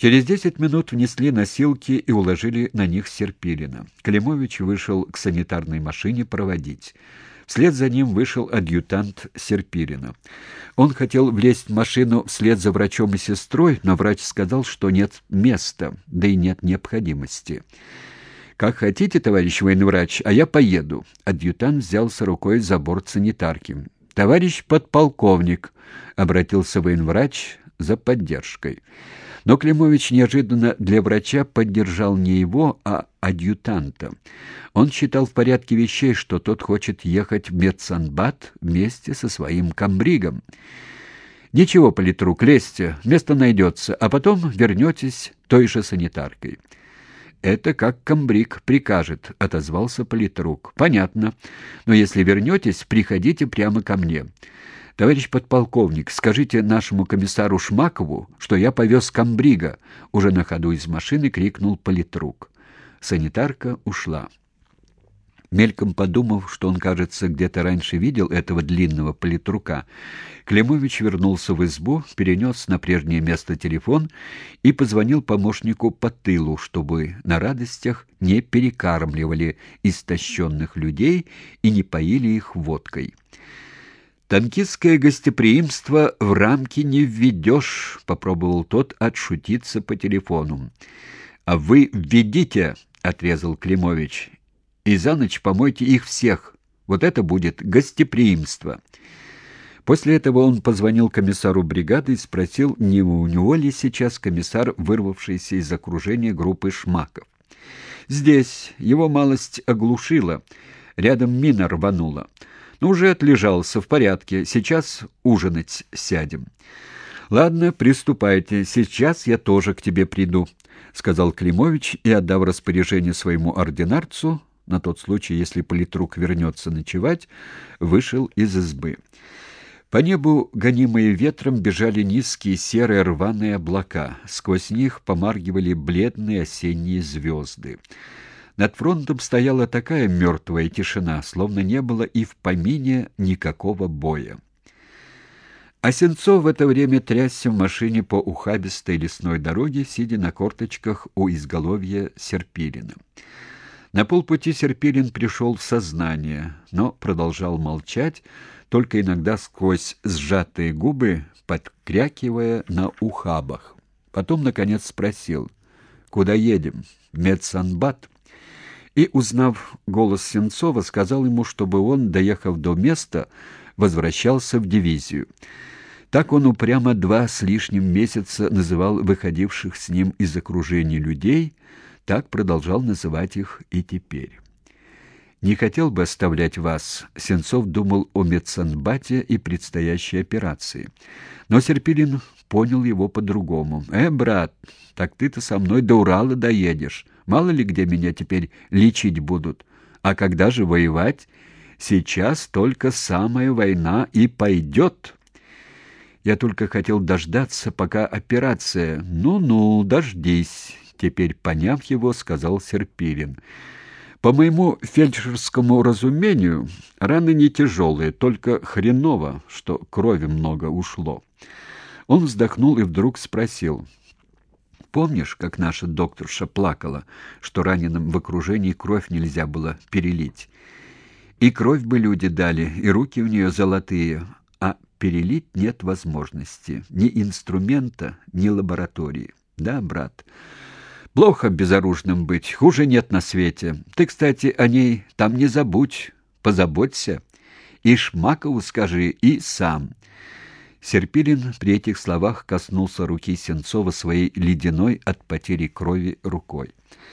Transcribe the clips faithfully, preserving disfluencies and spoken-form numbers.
Через десять минут внесли носилки и уложили на них Серпилина. Климович вышел к санитарной машине проводить. Вслед за ним вышел адъютант Серпилина. Он хотел влезть в машину вслед за врачом и сестрой, но врач сказал, что нет места, да и нет необходимости. «Как хотите, товарищ военный врач, а я поеду». Адъютант взялся рукой за борт санитарки. «Товарищ подполковник», — обратился военврач за поддержкой. Но Климович неожиданно для врача поддержал не его, а адъютанта. Он считал в порядке вещей, что тот хочет ехать в медсанбат вместе со своим комбригом. «Ничего, политрук, лезьте, место найдется, а потом вернетесь той же санитаркой». «Это как комбриг прикажет», — отозвался политрук. «Понятно. Но если вернетесь, приходите прямо ко мне. Товарищ подполковник, скажите нашему комиссару Шмакову, что я повез комбрига», — уже на ходу из машины крикнул политрук. Санитарка ушла. Мельком подумав, что он, кажется, где-то раньше видел этого длинного политрука, Климович вернулся в избу, перенес на прежнее место телефон и позвонил помощнику по тылу, чтобы на радостях не перекармливали истощенных людей и не поили их водкой. «Танкистское гостеприимство в рамки не введешь», — попробовал тот отшутиться по телефону. «А вы введите», — отрезал Климович, — «и за ночь помойте их всех. Вот это будет гостеприимство». После этого он позвонил комиссару бригады и спросил, не у него ли сейчас комиссар, вырвавшийся из окружения группы Шмаков. «Здесь. Его малость оглушила. Рядом мина рванула. Ну, уже отлежался, в порядке. Сейчас ужинать сядем». «Ладно, приступайте. Сейчас я тоже к тебе приду», — сказал Климович и, отдав распоряжение своему ординарцу, на тот случай, если политрук вернется ночевать, вышел из избы. По небу, гонимые ветром, бежали низкие серые рваные облака. Сквозь них помаргивали бледные осенние звезды. Над фронтом стояла такая мертвая тишина, словно не было и в помине никакого боя. А Сенцов в это время трясся в машине по ухабистой лесной дороге, сидя на корточках у изголовья Серпилина. На полпути Серпилин пришел в сознание, но продолжал молчать, только иногда сквозь сжатые губы подкрякивая на ухабах. Потом, наконец, спросил: «Куда едем? В медсанбат?» И, узнав голос Сенцова, сказал ему, чтобы он, доехав до места, возвращался в дивизию. Так он упрямо два с лишним месяца называл выходивших с ним из окружения людей, так продолжал называть их и теперь. «Не хотел бы оставлять вас», — Сенцов думал о медсанбате и предстоящей операции. Но Серпилин понял его по-другому. «Э, брат, так ты-то со мной до Урала доедешь. Мало ли где меня теперь лечить будут. А когда же воевать? Сейчас только самая война и пойдет». «Я только хотел дождаться, пока операция...» «Ну-ну, дождись», — теперь, поняв его, сказал Серпилин. «По моему фельдшерскому разумению, раны не тяжелые, только хреново, что крови много ушло». Он вздохнул и вдруг спросил: «Помнишь, как наша докторша плакала, что раненым в окружении кровь нельзя было перелить? И кровь бы люди дали, и руки у нее золотые, а перелить нет возможности, ни инструмента, ни лаборатории. Да, брат?» Плохо безоружным быть, хуже нет на свете. Ты, кстати, о ней там не забудь, позаботься. И Шмакову скажи, и сам». Серпилин при этих словах коснулся руки Сенцова своей ледяной от потери крови рукой.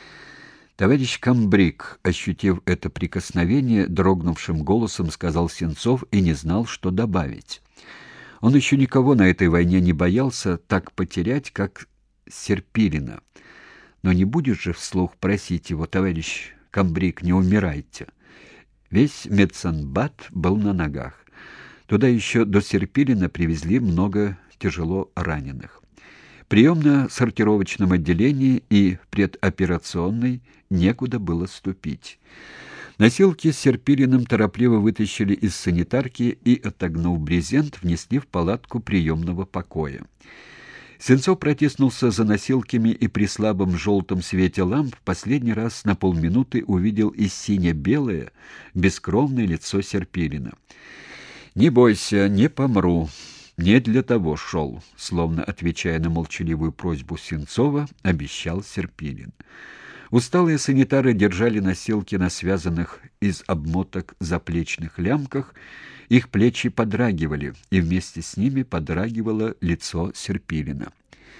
«Товарищ комбриг», ощутив это прикосновение, дрогнувшим голосом сказал Сенцов и не знал, что добавить. Он еще никого на этой войне не боялся так потерять, как Серпилина. Но не будешь же вслух просить его: «Товарищ комбриг, не умирайте». Весь медсанбат был на ногах. Туда еще до Серпилина привезли много тяжело раненых. В приемно-сортировочном отделении и в предоперационной некуда было ступить. Носилки с Серпилиным торопливо вытащили из санитарки и, отогнув брезент, внесли в палатку приемного покоя. Сенцов протиснулся за носилками и при слабом желтом свете ламп в последний раз на полминуты увидел и сине-белое, бескровное лицо Серпилина. «Не бойся, не помру. Не для того шел», — словно отвечая на молчаливую просьбу Сенцова, обещал Серпилин. Усталые санитары держали носилки на связанных из обмоток заплечных лямках, их плечи подрагивали, и вместе с ними подрагивало лицо Серпилина.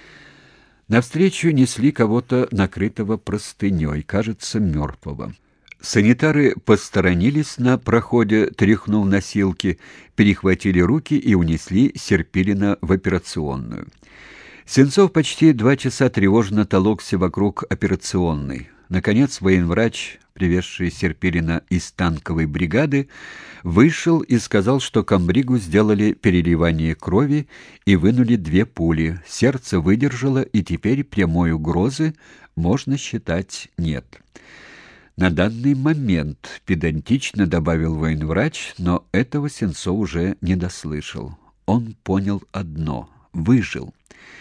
Навстречу несли кого-то, накрытого простыней, кажется, мертвого. Санитары посторонились на проходе, тряхнув носилки, перехватили руки и унесли Серпилина в операционную. Сенцов почти два часа тревожно толокся вокруг операционной. Наконец военврач, привезший Серпилина из танковой бригады, вышел и сказал, что комбригу сделали переливание крови и вынули две пули. Сердце выдержало, и теперь прямой угрозы, можно считать, нет. «На данный момент», — педантично добавил военврач, но этого Сенцов уже не дослышал. Он понял одно — выжил.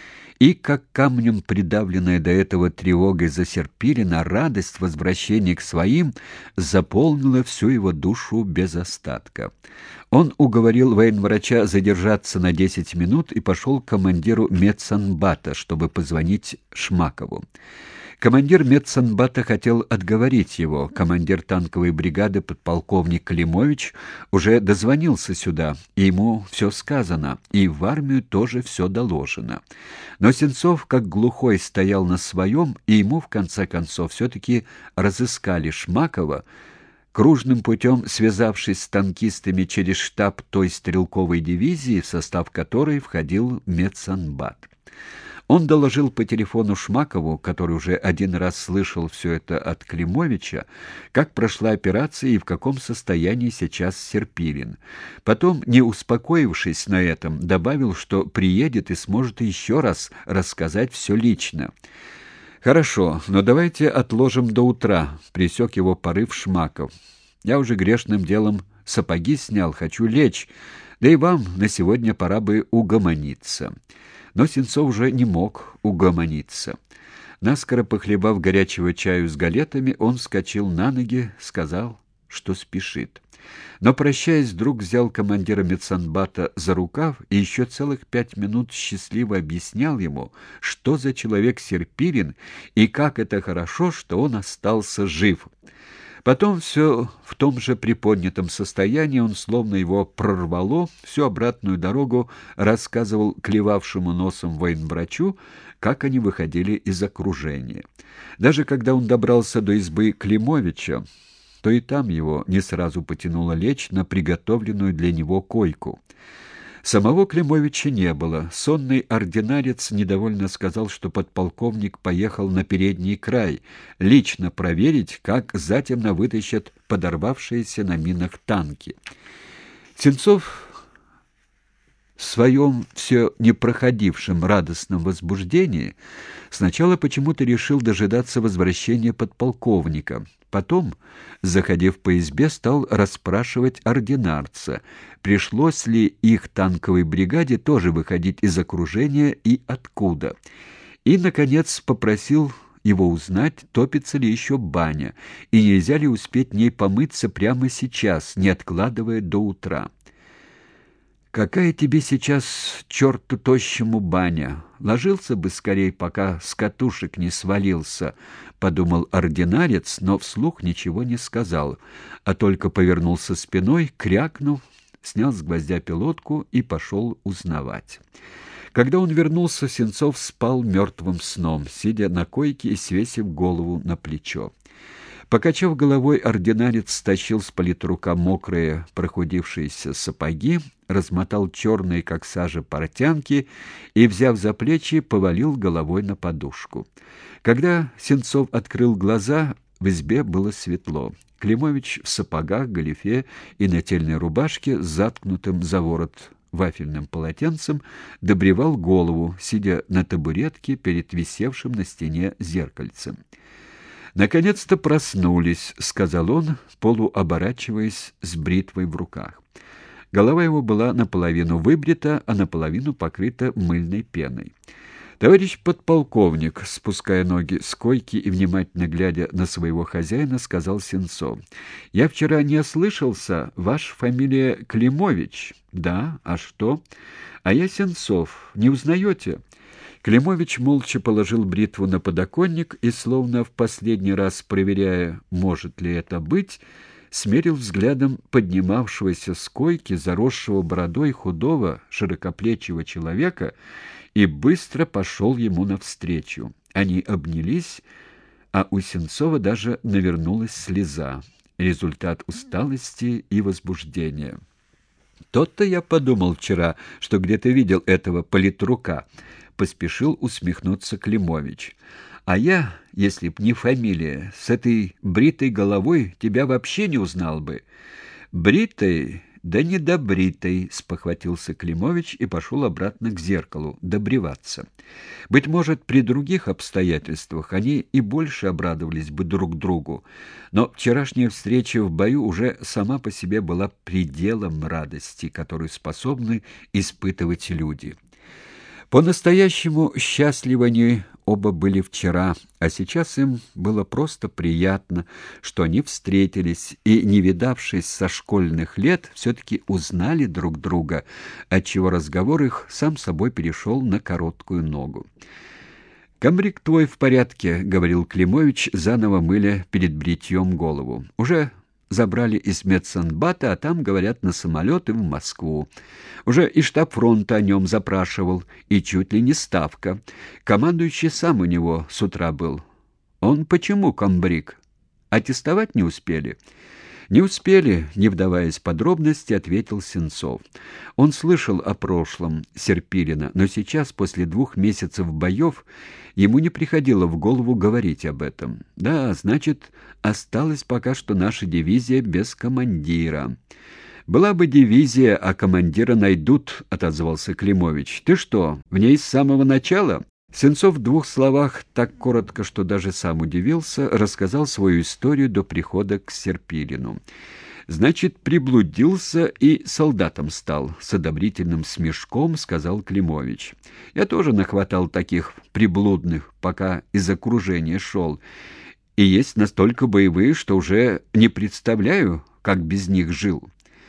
И, как камнем придавленная до этого тревогой за Серпилина, радость возвращения к своим заполнила всю его душу без остатка. Он уговорил военврача задержаться на десять минут и пошел к командиру медсанбата, чтобы позвонить Шмакову. Командир медсанбата хотел отговорить его. Командир танковой бригады подполковник Климович уже дозвонился сюда, и ему все сказано, и в армию тоже все доложено. Но Сенцов, как глухой, стоял на своем, и ему, в конце концов, все-таки разыскали Шмакова, кружным путем связавшись с танкистами через штаб той стрелковой дивизии, в состав которой входил медсанбат. Он доложил по телефону Шмакову, который уже один раз слышал все это от Климовича, как прошла операция и в каком состоянии сейчас Серпилин. Потом, не успокоившись на этом, добавил, что приедет и сможет еще раз рассказать все лично. «Хорошо, но давайте отложим до утра», — пресек его порыв Шмаков. «Я уже грешным делом сапоги снял, хочу лечь, да и вам на сегодня пора бы угомониться». Но Сенцов уже не мог угомониться. Наскоро похлебав горячего чаю с галетами, он вскочил на ноги, сказал, что спешит. Но, прощаясь, вдруг взял командира медсанбата за рукав и еще целых пять минут счастливо объяснял ему, что за человек Серпилин и как это хорошо, что он остался жив. Потом все в том же приподнятом состоянии, он словно его прорвало, всю обратную дорогу рассказывал клевавшему носом военврачу, как они выходили из окружения. Даже когда он добрался до избы Климовича, то и там его не сразу потянуло лечь на приготовленную для него койку. Самого Климовича не было. Сонный ординарец недовольно сказал, что подполковник поехал на передний край, лично проверить, как затемно вытащат подорвавшиеся на минах танки. Сенцов в своем все не проходившем радостном возбуждении сначала почему-то решил дожидаться возвращения подполковника. Потом, заходив по избе, стал расспрашивать ординарца, пришлось ли их танковой бригаде тоже выходить из окружения и откуда. И, наконец, попросил его узнать, топится ли еще баня, и нельзя ли успеть в ней помыться прямо сейчас, не откладывая до утра. «Какая тебе сейчас, черту тощему, баня? Ложился бы скорей, пока с катушек не свалился», — подумал ординарец, но вслух ничего не сказал, а только повернулся спиной, крякнув, снял с гвоздя пилотку и пошел узнавать. Когда он вернулся, Сенцов спал мертвым сном, сидя на койке и свесив голову на плечо. Покачав головой, ординарец стащил с политрука мокрые, прохудившиеся сапоги, размотал черные, как сажа, портянки и, взяв за плечи, повалил головой на подушку. Когда Сенцов открыл глаза, в избе было светло. Климович в сапогах, галифе и нательной рубашке с заткнутым за ворот вафельным полотенцем добривал голову, сидя на табуретке перед висевшим на стене зеркальцем. «Наконец-то проснулись», — сказал он, полуоборачиваясь с бритвой в руках. Голова его была наполовину выбрита, а наполовину покрыта мыльной пеной. «Товарищ подполковник», спуская ноги с койки и внимательно глядя на своего хозяина, сказал Сенцов. «Я вчера не ослышался, ваша фамилия Климович?» «Да, а что?» «А я Сенцов. Не узнаете?» Климович молча положил бритву на подоконник и, словно в последний раз проверяя, может ли это быть, смерил взглядом поднимавшегося с койки, заросшего бородой худого, широкоплечего человека, и быстро пошел ему навстречу. Они обнялись, а у Сенцова даже навернулась слеза, результат усталости и возбуждения. «Тот-то я подумал вчера, что где-то видел этого политрука», — поспешил усмехнуться Климович. «А я, если б не фамилия, с этой бритой головой тебя вообще не узнал бы». «Бритой? Да не добритой», — спохватился Климович и пошел обратно к зеркалу, добриваться. Быть может, при других обстоятельствах они и больше обрадовались бы друг другу, но вчерашняя встреча в бою уже сама по себе была пределом радости, которую способны испытывать люди. По-настоящему счастливы они оба были вчера, а сейчас им было просто приятно, что они встретились и, не видавшись со школьных лет, все-таки узнали друг друга, отчего разговор их сам собой перешел на короткую ногу. «Комбриг твой в порядке», — говорил Климович, заново мыля перед бритьем голову. «Уже забрали из медсанбата, а там, говорят, на самолет и в Москву. Уже и штаб фронта о нем запрашивал, и чуть ли не ставка. Командующий сам у него с утра был. Он почему комбриг? Аттестовать не успели?» «Не успели», — не вдаваясь в подробности, ответил Сенцов. Он слышал о прошлом Серпилина, но сейчас, после двух месяцев боев, ему не приходило в голову говорить об этом. «Да, значит, осталась пока что наша дивизия без командира». «Была бы дивизия, а командира найдут», — отозвался Климович. «Ты что, в ней с самого начала?» Сенцов в двух словах, так коротко, что даже сам удивился, рассказал свою историю до прихода к Серпилину. «Значит, приблудился и солдатом стал», — с одобрительным смешком сказал Климович. «Я тоже нахватал таких приблудных, пока из окружения шел, и есть настолько боевые, что уже не представляю, как без них жил».